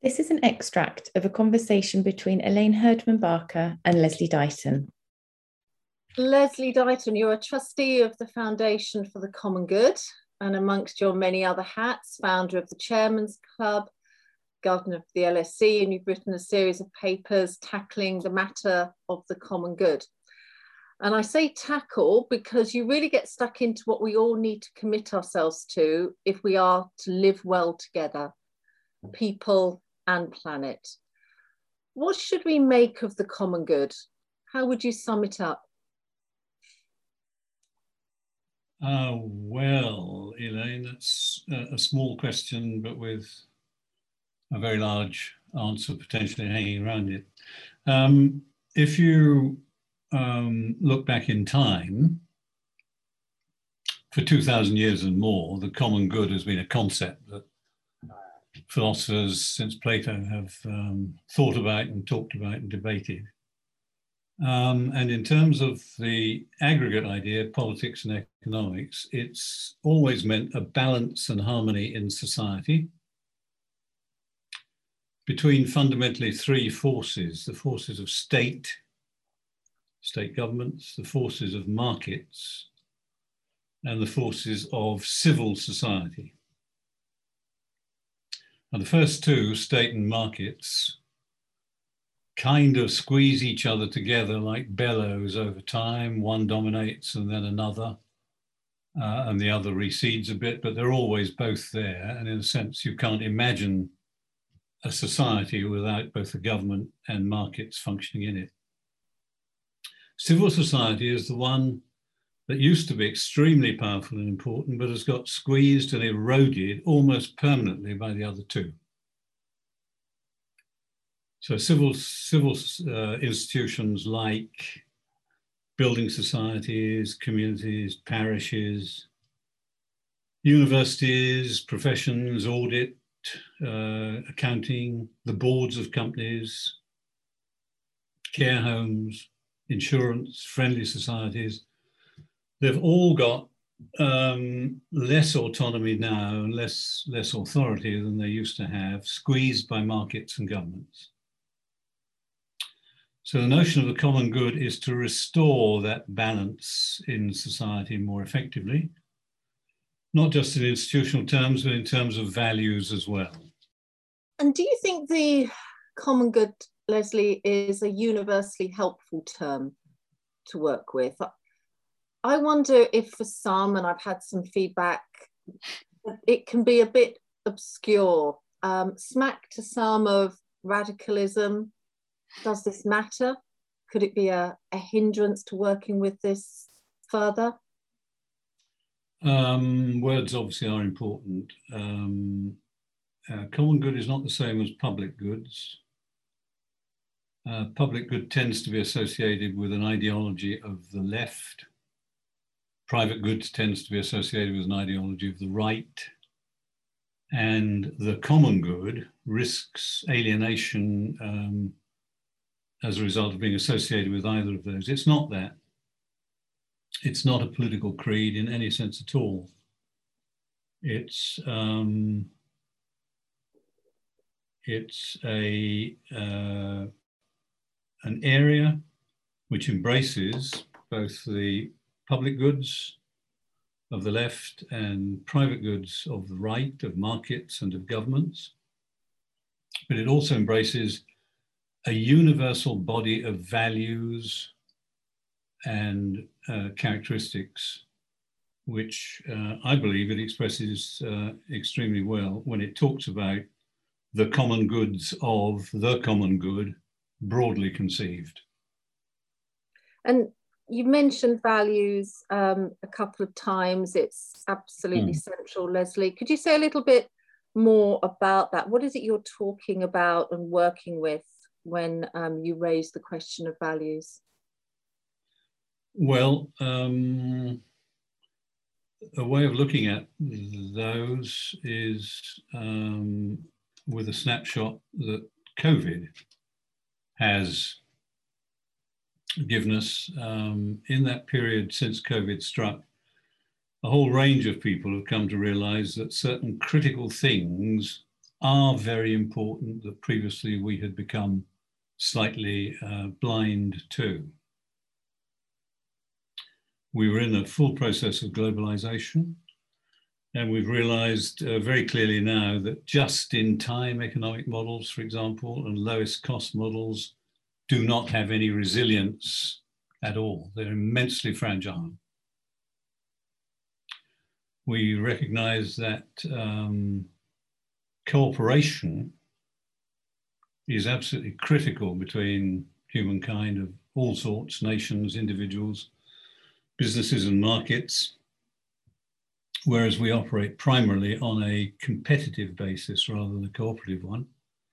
This is an extract of a conversation between Elaine Herdman Barker and Leslie Dighton. Leslie Dighton, you're a trustee of the Foundation for the Common Good, and amongst your many other hats, founder of the Chairman's Club, governor of the LSE, and you've written a series of papers tackling the matter of the common good. And I say tackle because you really get stuck into what we all need to commit ourselves to if we are to live well together, people and planet. What should we make of the common good? How would you sum it up? Well, Elaine, that's a small question, but with a very large answer potentially hanging around it. If you look back in time, for 2,000 years and more, the common good has been a concept that philosophers since Plato have thought about and talked about and debated. And in terms of the aggregate idea, politics and economics, it's always meant a balance and harmony in society between fundamentally three forces: the forces of state governments, the forces of markets, and the forces of civil society. And the first two, state and markets, kind of squeeze each other together like bellows over time. One dominates and then another, and the other recedes a bit, but they're always both there. And in a sense, you can't imagine a society without both the government and markets functioning in it. Civil society is the one that used to be extremely powerful and important, but has got squeezed and eroded almost permanently by the other two. So civil institutions like building societies, communities, parishes, universities, professions, audit, accounting, the boards of companies, care homes, insurance, friendly societies, they've all got less autonomy now and less authority than they used to have, squeezed by markets and governments. So the notion of the common good is to restore that balance in society more effectively, not just in institutional terms, but in terms of values as well. And do you think the common good, Leslie, is a universally helpful term to work with? I wonder if for some, and I've had some feedback, it can be a bit obscure, smack to some of radicalism. Does this matter? Could it be a hindrance to working with this further? Words obviously are important. Common good is not the same as public goods. Public good tends to be associated with an ideology of the left. Private goods tends to be associated with an ideology of the right. And the common good risks alienation as a result of being associated with either of those. It's not that. It's not a political creed in any sense at all. It's an area which embraces both the public goods of the left and private goods of the right, of markets and of governments. But it also embraces a universal body of values and characteristics, which I believe it expresses extremely well when it talks about the common goods of the common good, broadly conceived. And you mentioned values a couple of times. It's absolutely central, Leslie. Could you say a little bit more about that? What is it you're talking about and working with when you raise the question of values? Well, a way of looking at those is with a snapshot that COVID has given us. In that period since COVID struck, a whole range of people have come to realize that certain critical things are very important that previously we had become slightly blind to. We were in a full process of globalization, and we've realized very clearly now that just-in-time economic models, for example, and lowest cost models do not have any resilience at all. They're immensely fragile. We recognize that cooperation is absolutely critical between humankind of all sorts, nations, individuals, businesses and markets, whereas we operate primarily on a competitive basis rather than a cooperative one.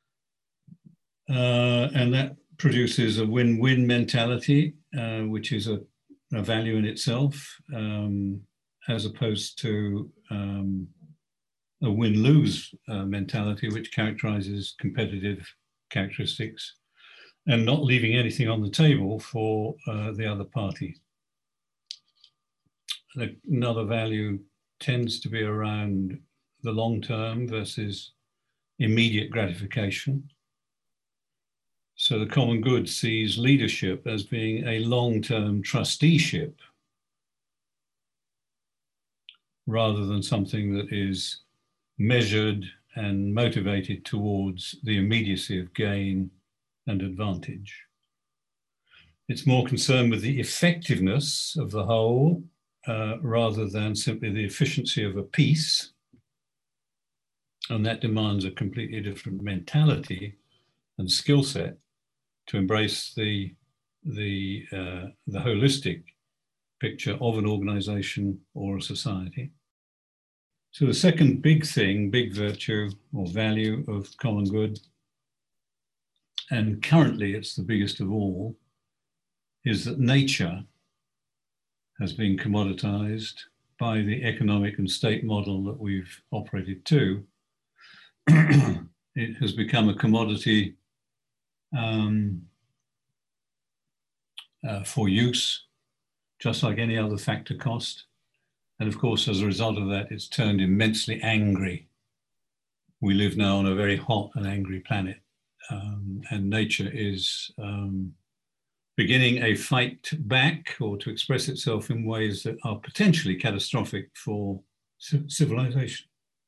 And that produces a win-win mentality, which is a value in itself, as opposed to a win-lose mentality, which characterizes competitive characteristics and not leaving anything on the table for the other party. Another value tends to be around the long term versus immediate gratification. So the common good sees leadership as being a long-term trusteeship rather than something that is measured and motivated towards the immediacy of gain and advantage. It's more concerned with the effectiveness of the whole rather than simply the efficiency of a piece. And that demands a completely different mentality and skill set to embrace the holistic picture of an organization or a society. So the second big thing, big virtue or value of common good, and currently it's the biggest of all, is that nature has been commoditized by the economic and state model that we've operated to. It has become a commodity for use, just like any other factor cost. And of course, as a result of that, it's turned immensely angry. We live now on a very hot and angry planet, and nature is beginning a fight back or to express itself in ways that are potentially catastrophic for civilization.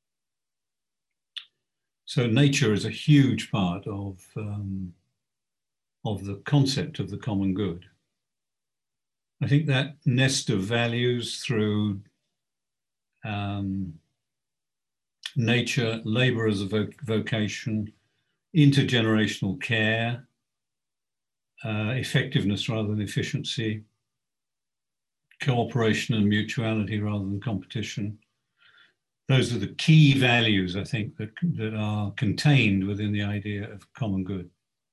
So nature is a huge part of the concept of the common good. I think that nest of values through nature, labor as a vocation, intergenerational care, effectiveness rather than efficiency, cooperation and mutuality rather than competition. Those are the key values, I think, that are contained within the idea of common good.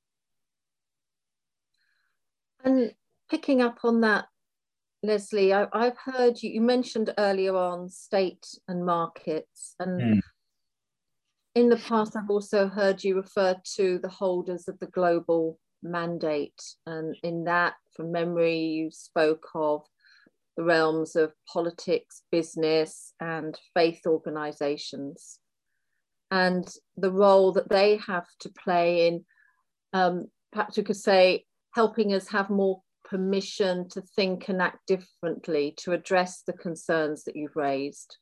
And picking up on that, Leslie, I've heard you mentioned earlier on state and markets, and in the past I've also heard you refer to the holders of the global mandate, and in that, from memory, you spoke of the realms of politics, business, and faith organizations, and the role that they have to play in, perhaps you could say, helping us have more permission to think and act differently to address the concerns that you've raised.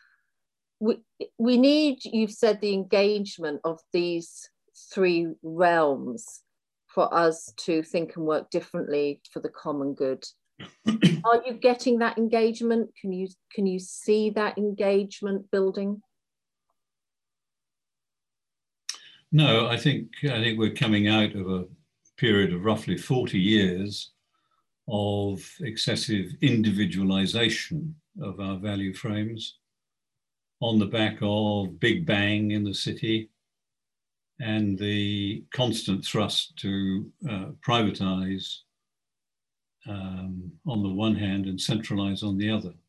We need, you've said, the engagement of these three realms for us to think and work differently for the common good. Are you getting that engagement? Can you see that engagement building? No, I think we're coming out of a period of roughly 40 years of excessive individualization of our value frames on the back of Big Bang in the city and the constant thrust to privatize on the one hand and centralize on the other.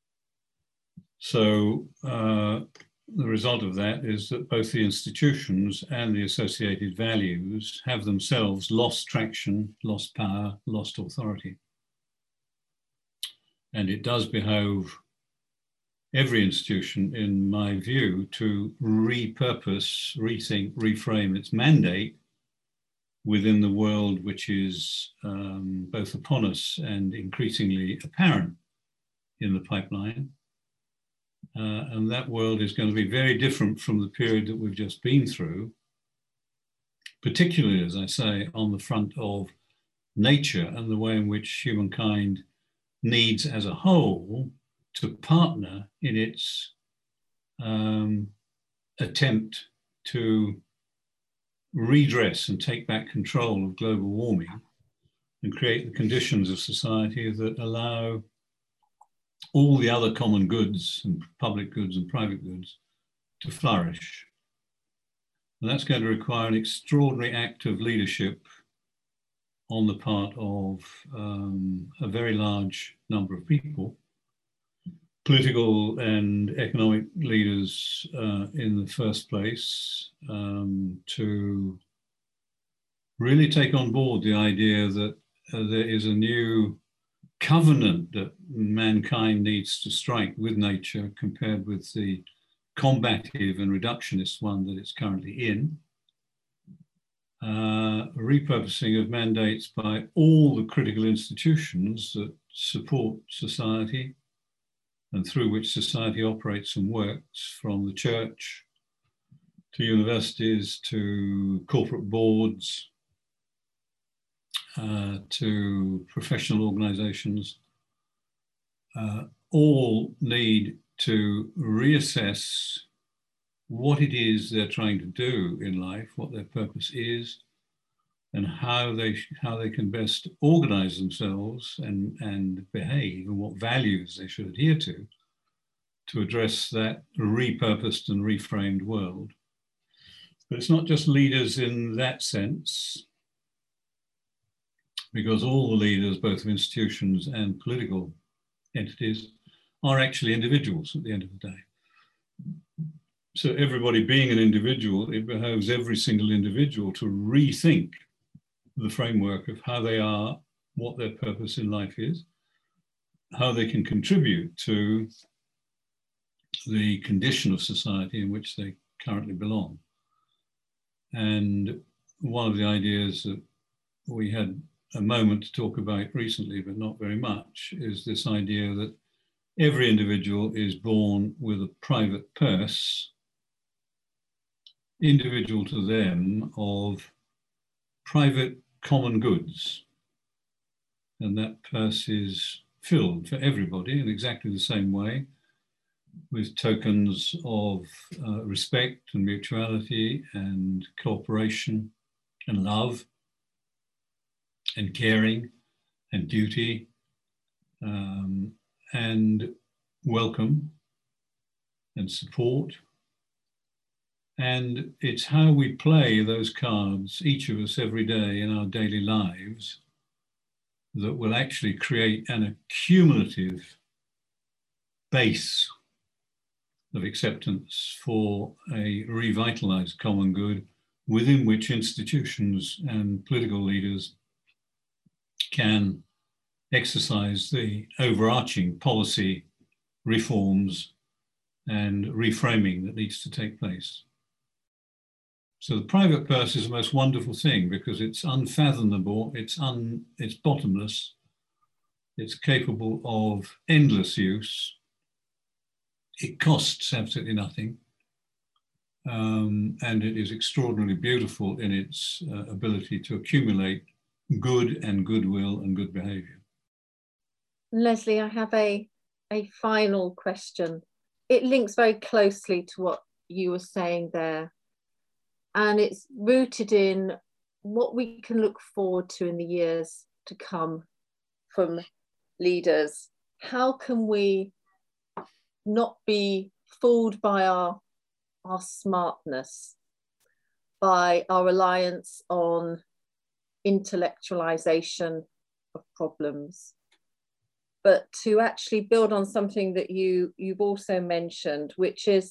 So the result of that is that both the institutions and the associated values have themselves lost traction, lost power, lost authority. And it does behove every institution, in my view, to repurpose, rethink, reframe its mandate within the world which is both upon us and increasingly apparent in the pipeline. And that world is going to be very different from the period that we've just been through, particularly, as I say, on the front of nature and the way in which humankind needs as a whole to partner in its attempt to redress and take back control of global warming and create the conditions of society that allow all the other common goods and public goods and private goods to flourish. And that's going to require an extraordinary act of leadership on the part of a very large number of people, political and economic leaders in the first place, to really take on board the idea that there is a new covenant that mankind needs to strike with nature compared with the combative and reductionist one that it's currently in. Repurposing of mandates by all the critical institutions that support society and through which society operates and works, from the church to universities to corporate boards to professional organizations, all need to reassess what it is they're trying to do in life, what their purpose is, and how they can best organize themselves and behave, and what values they should adhere to address that repurposed and reframed world. But it's not just leaders in that sense, because all the leaders, both of institutions and political entities, are actually individuals at the end of the day. So everybody being an individual, it behoves every single individual to rethink the framework of how they are, what their purpose in life is, how they can contribute to the condition of society in which they currently belong. And one of the ideas that we had a moment to talk about recently, but not very much, is this idea that every individual is born with a private purse, individual to them, of private common goods. And that purse is filled for everybody in exactly the same way, with tokens of respect and mutuality and cooperation and love and caring and duty and welcome and support. And it's how we play those cards, each of us every day in our daily lives, that will actually create an accumulative base of acceptance for a revitalized common good within which institutions and political leaders can exercise the overarching policy reforms and reframing that needs to take place. So the private purse is the most wonderful thing because it's unfathomable, it's bottomless, it's capable of endless use, it costs absolutely nothing, and it is extraordinarily beautiful in its ability to accumulate good and goodwill and good behaviour. Leslie, I have a final question. It links very closely to what you were saying there, and it's rooted in what we can look forward to in the years to come from leaders. How can we not be fooled by our smartness, by our reliance on intellectualization of problems, but to actually build on something that you've also mentioned, which is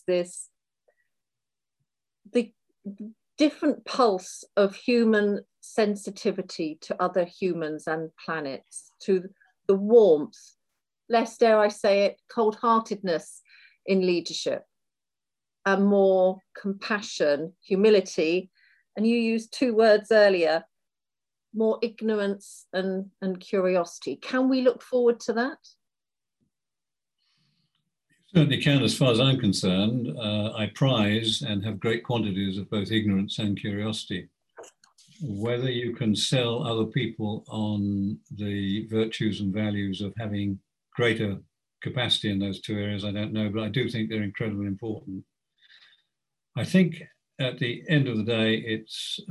the different pulse of human sensitivity to other humans and planets, to the warmth, less, dare I say it, cold-heartedness in leadership, and more compassion, humility, and you used 2 words earlier, more ignorance and curiosity. Can we look forward to that? Certainly can, as far as I'm concerned. I prize and have great quantities of both ignorance and curiosity. Whether you can sell other people on the virtues and values of having greater capacity in those 2 areas, I don't know, but I do think they're incredibly important. I think at the end of the day, it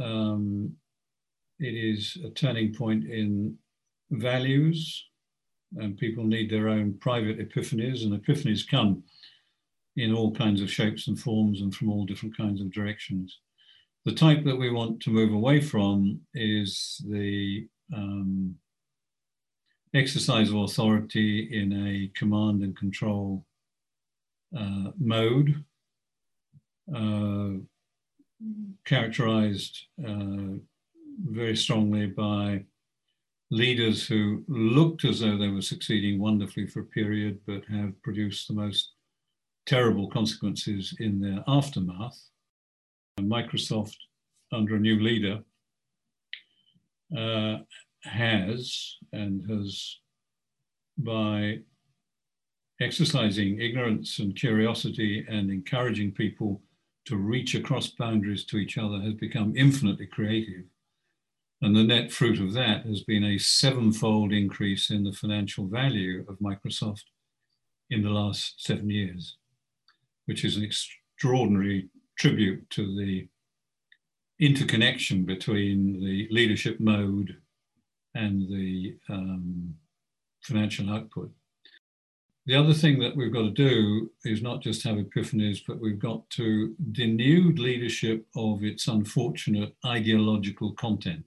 is a turning point in values, and people need their own private epiphanies, and epiphanies come in all kinds of shapes and forms and from all different kinds of directions. The type that we want to move away from is the exercise of authority in a command and control mode, characterized very strongly by leaders who looked as though they were succeeding wonderfully for a period, but have produced the most terrible consequences in their aftermath. Microsoft, under a new leader, has, by exercising ignorance and curiosity and encouraging people to reach across boundaries to each other, has become infinitely creative. And the net fruit of that has been a 7-fold increase in the financial value of Microsoft in the last 7 years, which is an extraordinary tribute to the interconnection between the leadership mode and the financial output. The other thing that we've got to do is not just have epiphanies, but we've got to denude leadership of its unfortunate ideological content.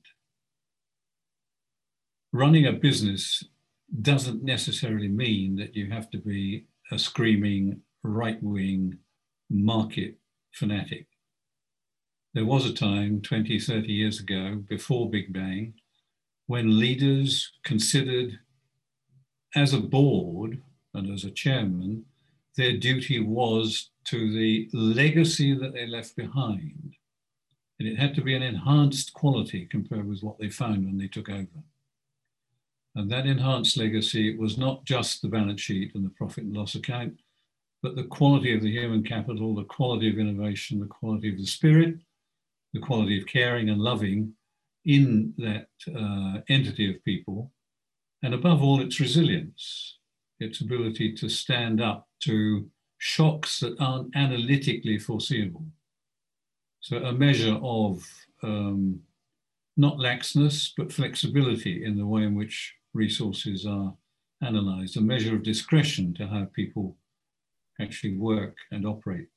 Running a business doesn't necessarily mean that you have to be a screaming right-wing market fanatic. There was a time 20, 30 years ago, before Big Bang, when leaders considered, as a board and as a chairman, their duty was to the legacy that they left behind. And it had to be an enhanced quality compared with what they found when they took over. And that enhanced legacy was not just the balance sheet and the profit and loss account, but the quality of the human capital, the quality of innovation, the quality of the spirit, the quality of caring and loving in that entity of people, and above all, its resilience, its ability to stand up to shocks that aren't analytically foreseeable. So a measure of not laxness, but flexibility in the way in which resources are analysed, a measure of discretion to how people actually work and operate.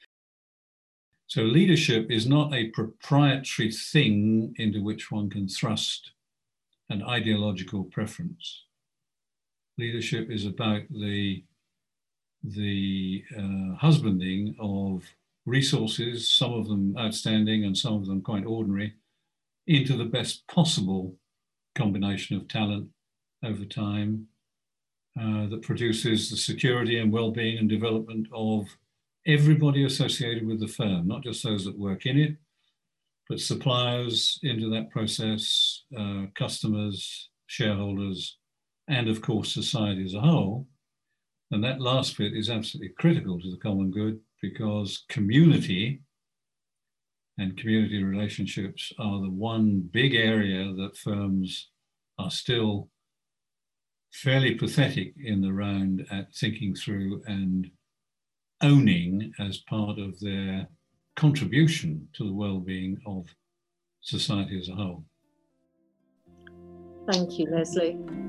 So leadership is not a proprietary thing into which one can thrust an ideological preference. Leadership is about the husbanding of resources, some of them outstanding and some of them quite ordinary, into the best possible combination of talent over time that produces the security and well-being and development of everybody associated with the firm, not just those that work in it, but suppliers into that process, customers, shareholders, and of course society as a whole. And that last bit is absolutely critical to the common good, because community and community relationships are the one big area that firms are still fairly pathetic in the round at thinking through and owning as part of their contribution to the well-being of society as a whole. Thank you, Leslie.